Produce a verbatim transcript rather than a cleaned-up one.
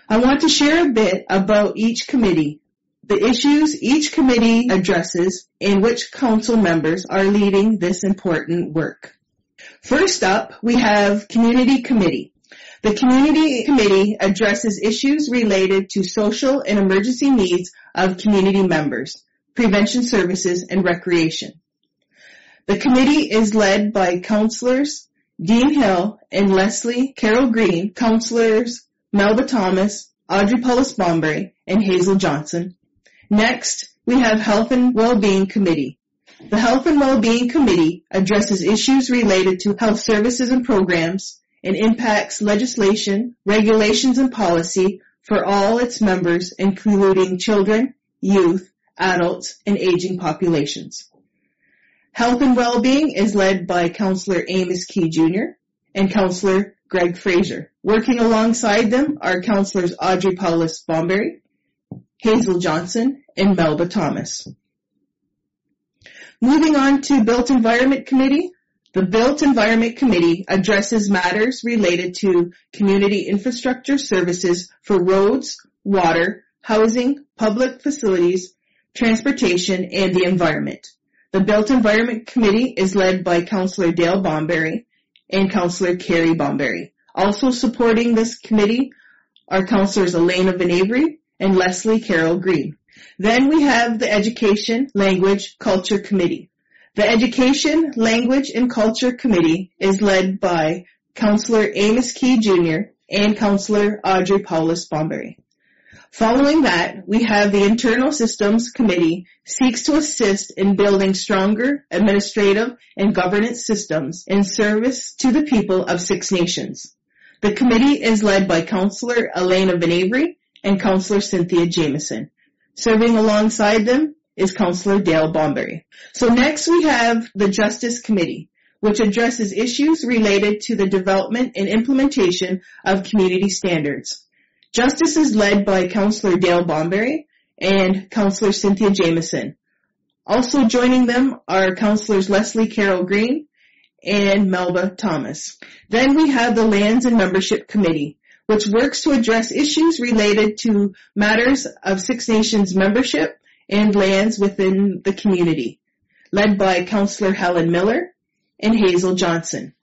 I want to share a bit about each committee, the issues each committee addresses, and which council members are leading this important work. First up, we have Community Committee. The Community Committee addresses issues related to social and emergency needs of community members, prevention services, and recreation. The committee is led by Councillors Dean Hill and Leslie Carroll Green, Councillors Melba Thomas, Audrey Paulus-Bomberry, and Hazel Johnson. Next, we have Health and Wellbeing Committee. The Health and Wellbeing Committee addresses issues related to health services and programs and impacts legislation, regulations, and policy for all its members, including children, youth, adults, and aging populations. Health and Wellbeing is led by Councillor Amos Key Junior and Councillor Greg Fraser. Working alongside them are Councillors Audrey Paulus-Bomberry, Hazel Johnson, and Melba Thomas. Moving on to Built Environment Committee. The Built Environment Committee addresses matters related to community infrastructure services for roads, water, housing, public facilities, transportation, and the environment. The Built Environment Committee is led by Councillor Dale Bomberry and Councillor Carrie Bomberry. Also supporting this committee are Councillors Elena Van Avery and Leslie Carroll Green. Then we have the Education, Language, Culture Committee. The Education, Language, and Culture Committee is led by Councillor Amos Key Junior and Councillor Audrey Paulus-Bomberry. Following that, we have the Internal Systems Committee seeks to assist in building stronger administrative and governance systems in service to the people of Six Nations. The committee is led by Councillor Elena Van Avery and Councillor Cynthia Jameson. Serving alongside them is Councillor Dale Bomberry. So next we have the Justice Committee, which addresses issues related to the development and implementation of community standards. Justice is led by Councillor Dale Bomberry and Councillor Cynthia Jameson. Also joining them are Councillors Leslie Carroll Green and Melba Thomas. Then we have the Lands and Membership Committee, which works to address issues related to matters of Six Nations membership and lands within the community, led by Councillor Helen Miller and Hazel Johnson.